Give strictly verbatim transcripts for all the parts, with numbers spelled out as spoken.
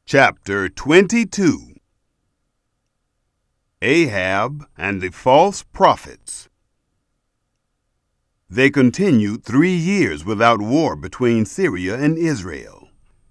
Chapter twenty-two. Ahab and the False Prophets. They continued three years without war between Syria and Israel.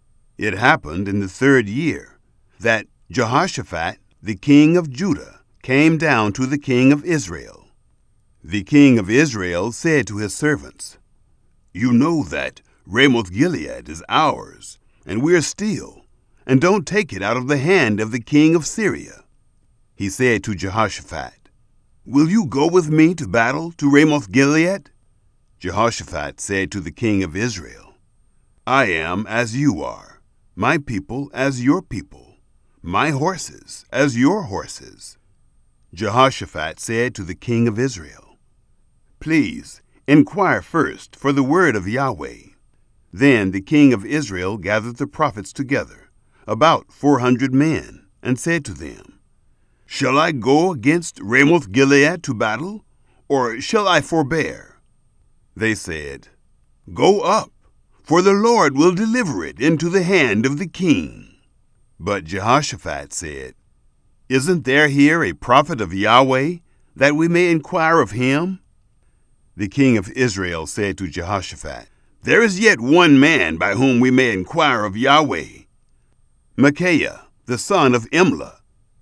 It happened in the third year that Jehoshaphat, the king of Judah, came down to the king of Israel. The king of Israel said to his servants, "You know that Ramoth-Gilead is ours, and we are still, and don't take it out of the hand of the king of Syria." He said to Jehoshaphat, "Will you go with me to battle to Ramoth-Gilead?" Jehoshaphat said to the king of Israel, "I am as you are, my people as your people, my horses as your horses." Jehoshaphat said to the king of Israel, "Please inquire first for the word of Yahweh." Then the king of Israel gathered the prophets together, about four hundred men, and said to them, "Shall I go against Ramoth-Gilead to battle, or shall I forbear?" They said, "Go up, for the Lord will deliver it into the hand of the king." But Jehoshaphat said, "Isn't there here a prophet of Yahweh, that we may inquire of him?" The king of Israel said to Jehoshaphat, "There is yet one man by whom we may inquire of Yahweh, Micaiah, the son of Imlah.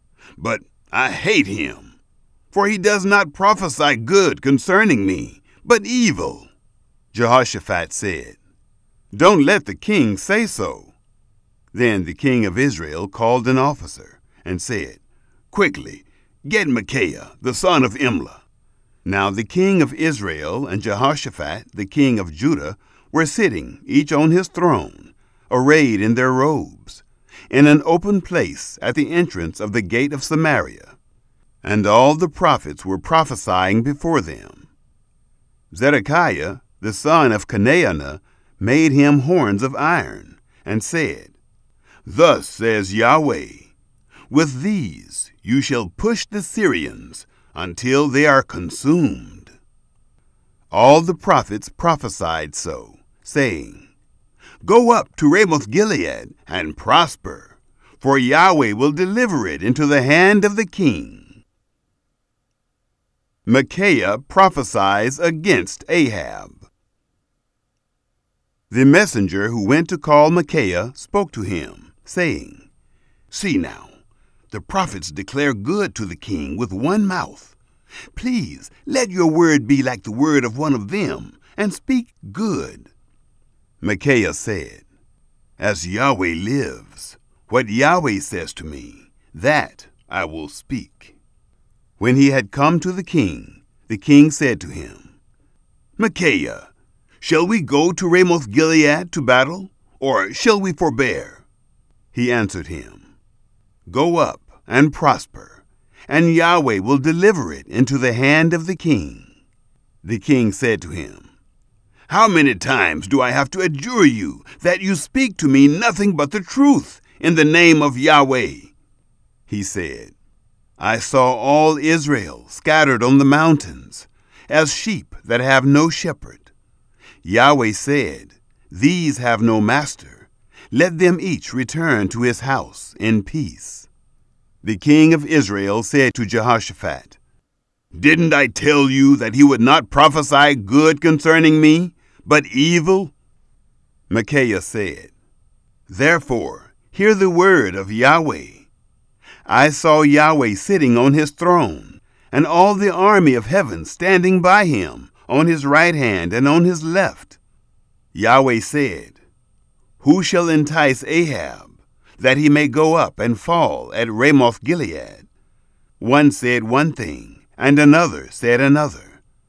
But I hate him, for he does not prophesy good concerning me, but evil." Jehoshaphat said, "Don't let the king say so." Then the king of Israel called an officer and said, "Quickly, get Micaiah, the son of Imlah." Now the king of Israel and Jehoshaphat, the king of Judah, were sitting, each on his throne, arrayed in their robes, in an open place at the entrance of the gate of Samaria. And all the prophets were prophesying before them. Zedekiah, the son of Chenaanah, made him horns of iron, and said, "Thus says Yahweh, with these you shall push the Syrians until they are consumed." All the prophets prophesied so, saying, "Go up to Ramoth-Gilead and prosper, for Yahweh will deliver it into the hand of the king." Micaiah prophesies against Ahab. The messenger who went to call Micaiah spoke to him, saying, "See now, the prophets declare good to the king with one mouth. Please let your word be like the word of one of them, and speak good." Micaiah said, "As Yahweh lives, what Yahweh says to me, that I will speak." When he had come to the king, the king said to him, "Micaiah, shall we go to Ramoth-Gilead to battle, or shall we forbear?" He answered him, "Go up and prosper, and Yahweh will deliver it into the hand of the king." The king said to him, "How many times do I have to adjure you that you speak to me nothing but the truth in the name of Yahweh?" He said, "I saw all Israel scattered on the mountains, as sheep that have no shepherd. Yahweh said, 'These have no master. Let them each return to his house in peace.'" The king of Israel said to Jehoshaphat, "Didn't I tell you that he would not prophesy good concerning me, but evil?" Micaiah said, "Therefore, hear the word of Yahweh. I saw Yahweh sitting on his throne, and all the army of heaven standing by him, on his right hand and on his left. Yahweh said, 'Who shall entice Ahab, that he may go up and fall at Ramoth-Gilead?' One said one thing, and another said another.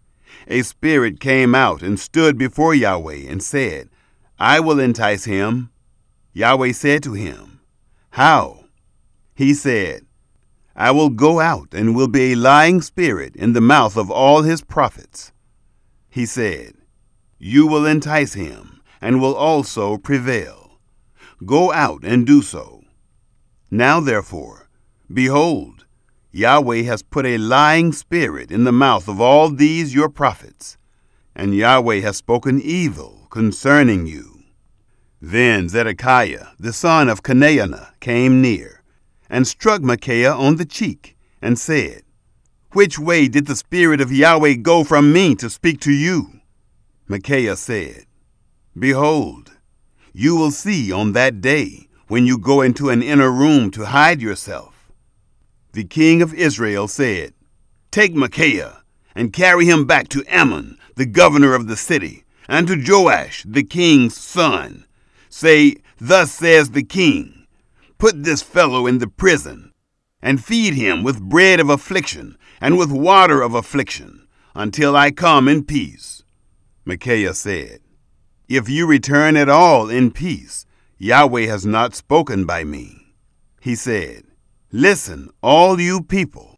A spirit came out and stood before Yahweh and said, 'I will entice him.' Yahweh said to him, 'How?' He said, 'I will go out and will be a lying spirit in the mouth of all his prophets.' He said, 'You will entice him, and will also prevail. Go out and do so. Now therefore, behold, Yahweh has put a lying spirit in the mouth of all these your prophets, and Yahweh has spoken evil concerning you." Then Zedekiah, the son of Chenaanah, came near, and struck Micaiah on the cheek, and said, Which way did the Spirit of Yahweh go from me to speak to you? Micaiah said, Behold, you will see on that day when you go into an inner room to hide yourself. The king of Israel said, Take Micaiah, and carry him back to Ammon, the governor of the city, and to Joash, the king's son. Say, Thus says the king, Put this fellow in the prison, and feed him with bread of affliction and with water of affliction, until I come in peace. Micaiah said, If you return at all in peace, Yahweh has not spoken by me. He said, Listen, all you people.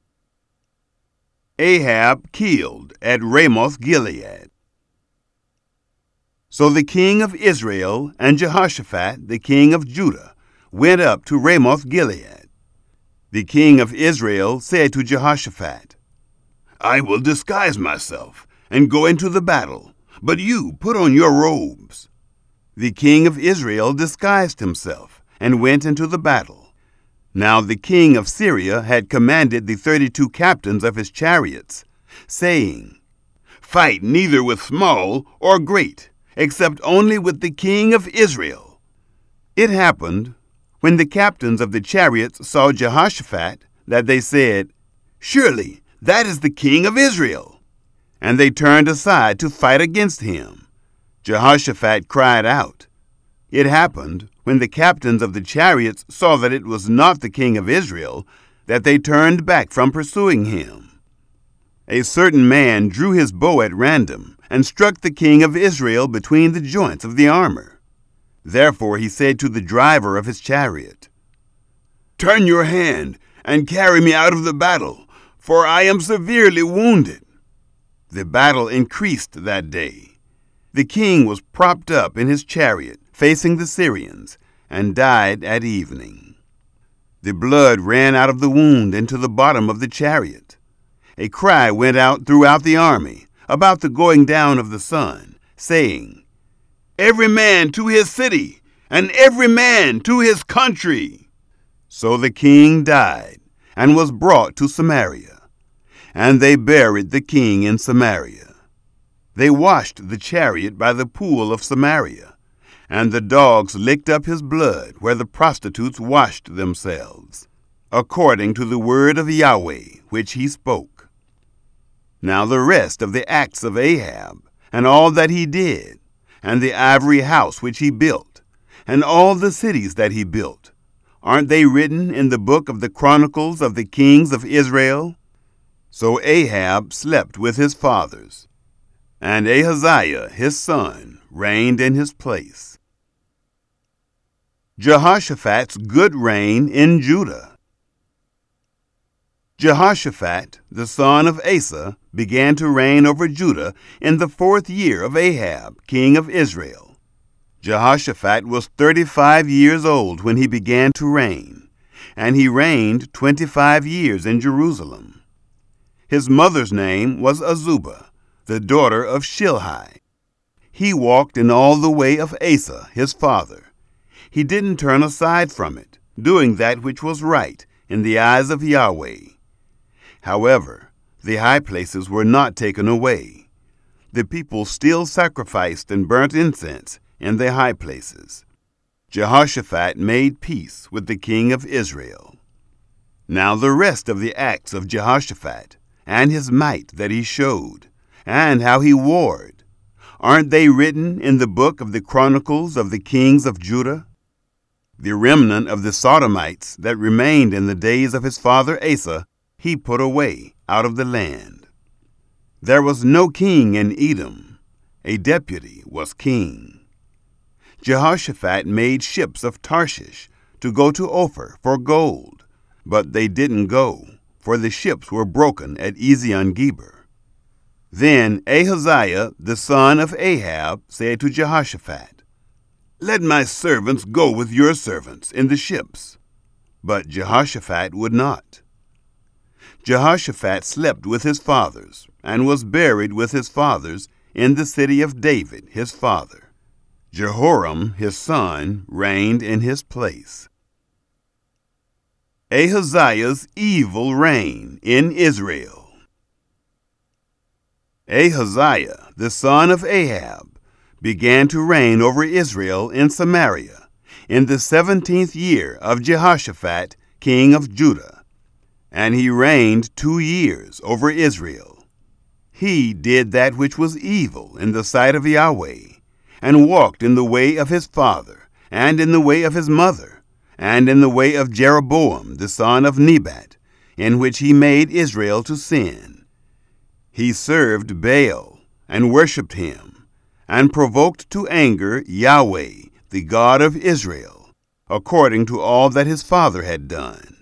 Ahab killed at Ramoth Gilead. So the king of Israel and Jehoshaphat, the king of Judah, went up to Ramoth Gilead. The king of Israel said to Jehoshaphat, I will disguise myself and go into the battle, but you put on your robes. The king of Israel disguised himself and went into the battle. Now the king of Syria had commanded the thirty-two captains of his chariots, saying, Fight neither with small or great, except only with the king of Israel. It happened, when the captains of the chariots saw Jehoshaphat, that they said, Surely that is the king of Israel. And they turned aside to fight against him. Jehoshaphat cried out. It happened, when the captains of the chariots saw that it was not the king of Israel, that they turned back from pursuing him. A certain man drew his bow at random, and struck the king of Israel between the joints of the armor. Therefore he said to the driver of his chariot, Turn your hand, and carry me out of the battle, for I am severely wounded. The battle increased that day. The king was propped up in his chariot, facing the Syrians, and died at evening. The blood ran out of the wound into the bottom of the chariot. A cry went out throughout the army, about the going down of the sun, saying, Every man to his city, and every man to his country. So the king died, and was brought to Samaria. And they buried the king in Samaria. They washed the chariot by the pool of Samaria, and the dogs licked up his blood where the prostitutes washed themselves, according to the word of Yahweh which he spoke. Now the rest of the acts of Ahab, and all that he did, and the ivory house which he built, and all the cities that he built, aren't they written in the book of the Chronicles of the kings of Israel? So Ahab slept with his fathers, and Ahaziah his son reigned in his place. Jehoshaphat's good reign in Judah. Jehoshaphat, the son of Asa, began to reign over Judah in the fourth year of Ahab, king of Israel. Jehoshaphat was thirty-five years old when he began to reign, and he reigned twenty-five years in Jerusalem. His mother's name was Azubah, the daughter of Shilhi. He walked in all the way of Asa, his father. He didn't turn aside from it, doing that which was right in the eyes of Yahweh. However, the high places were not taken away. The people still sacrificed and burnt incense in the high places. Jehoshaphat made peace with the king of Israel. Now the rest of the acts of Jehoshaphat, and his might that he showed, and how he warred, aren't they written in the book of the Chronicles of the kings of Judah? The remnant of the Sodomites that remained in the days of his father Asa he put away out of the land. There was no king in Edom. A deputy was king. Jehoshaphat made ships of Tarshish to go to Ophir for gold, but they didn't go, for the ships were broken at Ezion-Geber. Then Ahaziah, the son of Ahab, said to Jehoshaphat, Let my servants go with your servants in the ships. But Jehoshaphat would not. Jehoshaphat slept with his fathers, and was buried with his fathers in the city of David his father. Jehoram his son reigned in his place. Ahaziah's evil reign in Israel. Ahaziah, the son of Ahab, began to reign over Israel in Samaria in the seventeenth year of Jehoshaphat, king of Judah, and he reigned two years over Israel. He did that which was evil in the sight of Yahweh, and walked in the way of his father, and in the way of his mother, and in the way of Jeroboam the son of Nebat, in which he made Israel to sin. He served Baal, and worshipped him, and provoked to anger Yahweh, the God of Israel, according to all that his father had done.